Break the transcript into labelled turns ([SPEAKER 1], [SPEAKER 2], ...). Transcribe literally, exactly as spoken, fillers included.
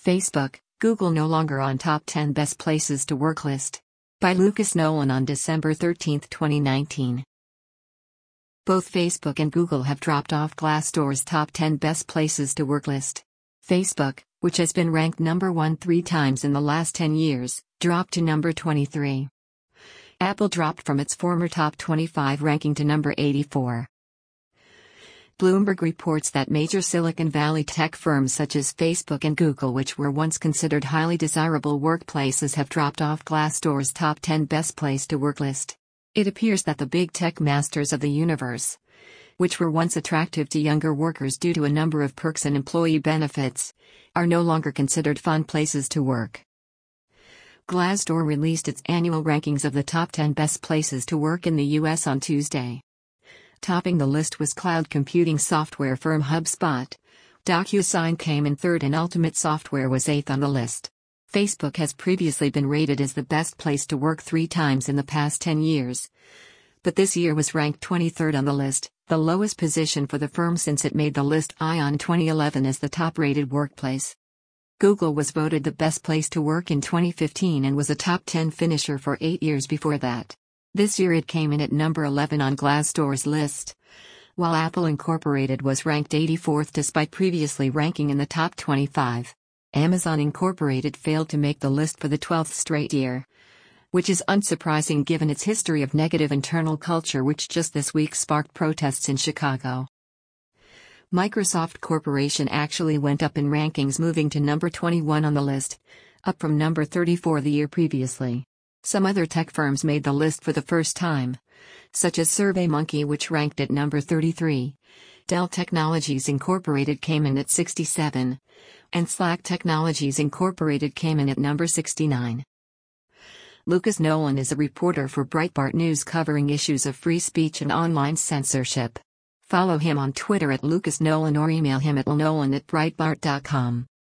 [SPEAKER 1] Facebook, Google no longer on top ten best places to work list. By Lucas Nolan on December thirteenth, twenty nineteen. Both Facebook and Google have dropped off Glassdoor's top ten best places to work list. Facebook, which has been ranked number one three times in the last ten years, dropped to number twenty-three. Apple dropped from its former top twenty-five ranking to number eighty-four. Bloomberg reports that major Silicon Valley tech firms such as Facebook and Google, which were once considered highly desirable workplaces, have dropped off Glassdoor's top ten best place to work list. It appears that the big tech masters of the universe, which were once attractive to younger workers due to a number of perks and employee benefits, are no longer considered fun places to work. Glassdoor released its annual rankings of the top ten best places to work in the U S on Tuesday. Topping the list was cloud computing software firm HubSpot. DocuSign came in third and Ultimate Software was eighth on the list. Facebook has previously been rated as the best place to work three times in the past ten years. But this year was ranked twenty-third on the list, the lowest position for the firm since it made the list in twenty eleven as the top-rated workplace. Google was voted the best place to work in twenty fifteen and was a top ten finisher for eight years before that. This year it came in at number eleven on Glassdoor's list, while Apple Incorporated was ranked eighty-fourth despite previously ranking in the top twenty-five. Amazon Incorporated failed to make the list for the twelfth straight year, which is unsurprising given its history of negative internal culture, which just this week sparked protests in Chicago. Microsoft Corporation actually went up in rankings, moving to number twenty-one on the list, up from number thirty-four the year previously. Some other tech firms made the list for the first time, such as SurveyMonkey, which ranked at number thirty-three. Dell Technologies Incorporated came in at sixty-seven, and Slack Technologies Incorporated came in at number sixty-nine. Lucas Nolan is a reporter for Breitbart News covering issues of free speech and online censorship. Follow him on Twitter at Lucas Nolan or email him at nolan at breitbart dot com.